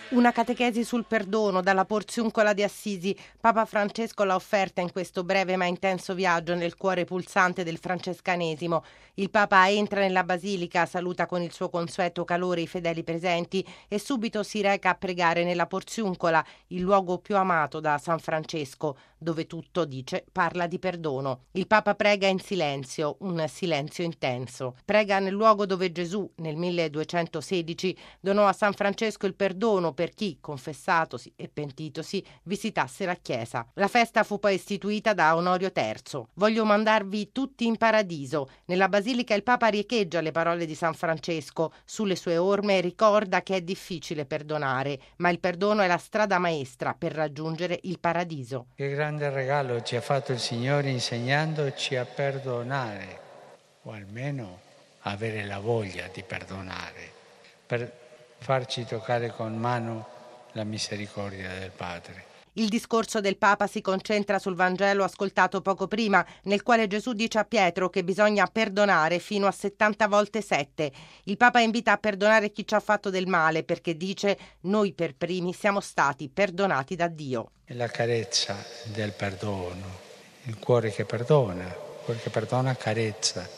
Una catechesi sul perdono dalla Porziuncola di Assisi. Papa Francesco l'ha offerta in questo breve ma intenso viaggio nel cuore pulsante del francescanesimo. Il Papa entra nella basilica, saluta con il suo consueto calore i fedeli presenti e subito si reca a pregare nella Porziuncola, il luogo più amato da San Francesco, dove tutto, dice, parla di perdono. Il Papa prega in silenzio, un silenzio intenso. Prega nel luogo dove Gesù, nel 1216, donò a San Francesco il perdono per chi, confessatosi e pentitosi, visitasse la chiesa. La festa fu poi istituita da Onorio III. Voglio mandarvi tutti in paradiso. Nella basilica il Papa riecheggia le parole di San Francesco. Sulle sue orme ricorda che è difficile perdonare, ma il perdono è la strada maestra per raggiungere il paradiso. Che grande regalo ci ha fatto il Signore insegnandoci a perdonare, o almeno avere la voglia di perdonare, per farci toccare con mano la misericordia del Padre. Il discorso del Papa si concentra sul Vangelo ascoltato poco prima, nel quale Gesù dice a Pietro che bisogna perdonare fino a 70 volte 7. Il Papa invita a perdonare chi ci ha fatto del male, perché dice: noi per primi siamo stati perdonati da Dio. È la carezza del perdono, il cuore che perdona carezza,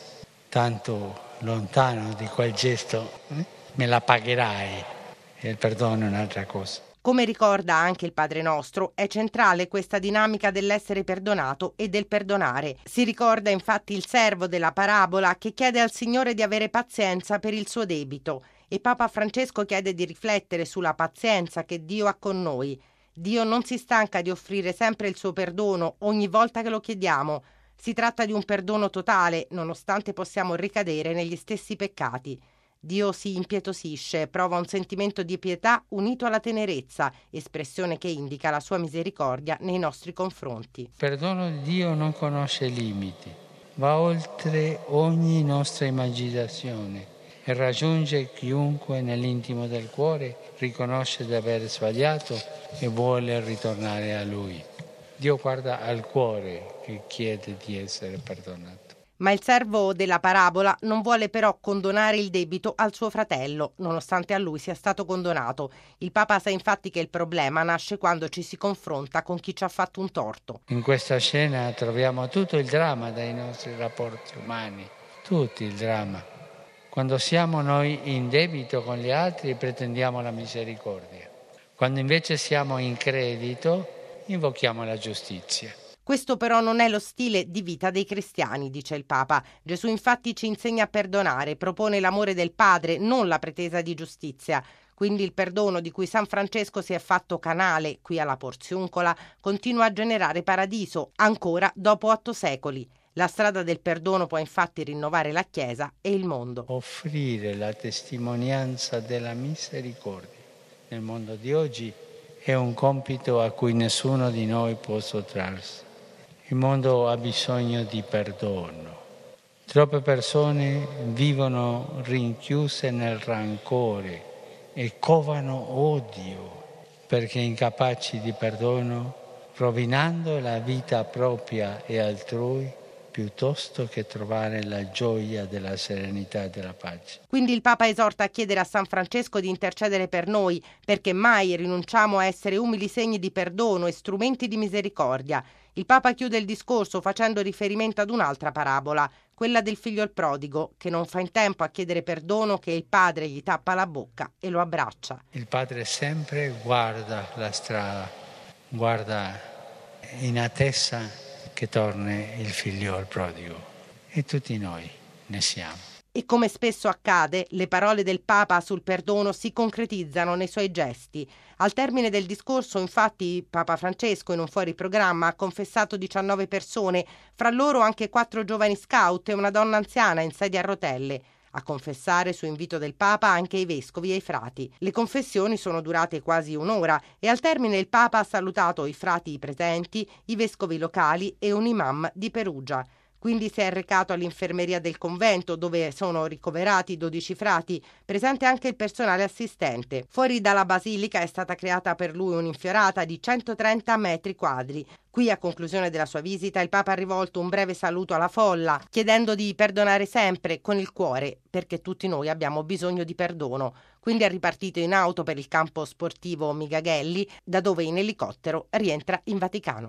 tanto lontano di quel gesto, me la pagherai, e il perdono è un'altra cosa. Come ricorda anche il Padre Nostro, è centrale questa dinamica dell'essere perdonato e del perdonare. Si ricorda infatti il servo della parabola che chiede al Signore di avere pazienza per il suo debito, e Papa Francesco chiede di riflettere sulla pazienza che Dio ha con noi. Dio non si stanca di offrire sempre il suo perdono ogni volta che lo chiediamo. Si tratta di un perdono totale, nonostante possiamo ricadere negli stessi peccati. Dio si impietosisce, prova un sentimento di pietà unito alla tenerezza, espressione che indica la sua misericordia nei nostri confronti. Il perdono di Dio non conosce limiti, va oltre ogni nostra immaginazione e raggiunge chiunque nell'intimo del cuore riconosce di aver sbagliato e vuole ritornare a Lui. Dio guarda al cuore che chiede di essere perdonato. Ma il servo della parabola non vuole però condonare il debito al suo fratello, nonostante a lui sia stato condonato. Il Papa sa infatti che il problema nasce quando ci si confronta con chi ci ha fatto un torto. In questa scena troviamo tutto il dramma dei nostri rapporti umani, tutto il dramma. Quando siamo noi in debito con gli altri pretendiamo la misericordia. Quando invece siamo in credito invochiamo la giustizia. Questo però non è lo stile di vita dei cristiani, dice il Papa. Gesù infatti ci insegna a perdonare, propone l'amore del Padre, non la pretesa di giustizia. Quindi il perdono di cui San Francesco si è fatto canale qui alla Porziuncola continua a generare paradiso, ancora dopo 8 secoli. La strada del perdono può infatti rinnovare la Chiesa e il mondo. Offrire la testimonianza della misericordia nel mondo di oggi è un compito a cui nessuno di noi può sottrarsi. Il mondo ha bisogno di perdono. Troppe persone vivono rinchiuse nel rancore e covano odio perché incapaci di perdono, rovinando la vita propria e altrui, piuttosto che trovare la gioia della serenità e della pace. Quindi il Papa esorta a chiedere a San Francesco di intercedere per noi, perché mai rinunciamo a essere umili segni di perdono e strumenti di misericordia. Il Papa chiude il discorso facendo riferimento ad un'altra parabola, quella del figlio il prodigo, che non fa in tempo a chiedere perdono che il padre gli tappa la bocca e lo abbraccia. Il padre sempre guarda la strada, guarda in attesa che torni il figlio il prodigo, e tutti noi ne siamo. E come spesso accade, le parole del Papa sul perdono si concretizzano nei suoi gesti. Al termine del discorso, infatti, Papa Francesco in un fuori programma ha confessato 19 persone, fra loro anche 4 giovani scout e una donna anziana in sedia a rotelle. A confessare, su invito del Papa, anche i vescovi e i frati. Le confessioni sono durate quasi un'ora e al termine il Papa ha salutato i frati presenti, i vescovi locali e un imam di Perugia. Quindi si è recato all'infermeria del convento, dove sono ricoverati 12 frati, presente anche il personale assistente. Fuori dalla basilica è stata creata per lui un'infiorata di 130 metri quadri. Qui, a conclusione della sua visita, il Papa ha rivolto un breve saluto alla folla, chiedendo di perdonare sempre con il cuore, perché tutti noi abbiamo bisogno di perdono. Quindi è ripartito in auto per il campo sportivo Migaghelli, da dove in elicottero rientra in Vaticano.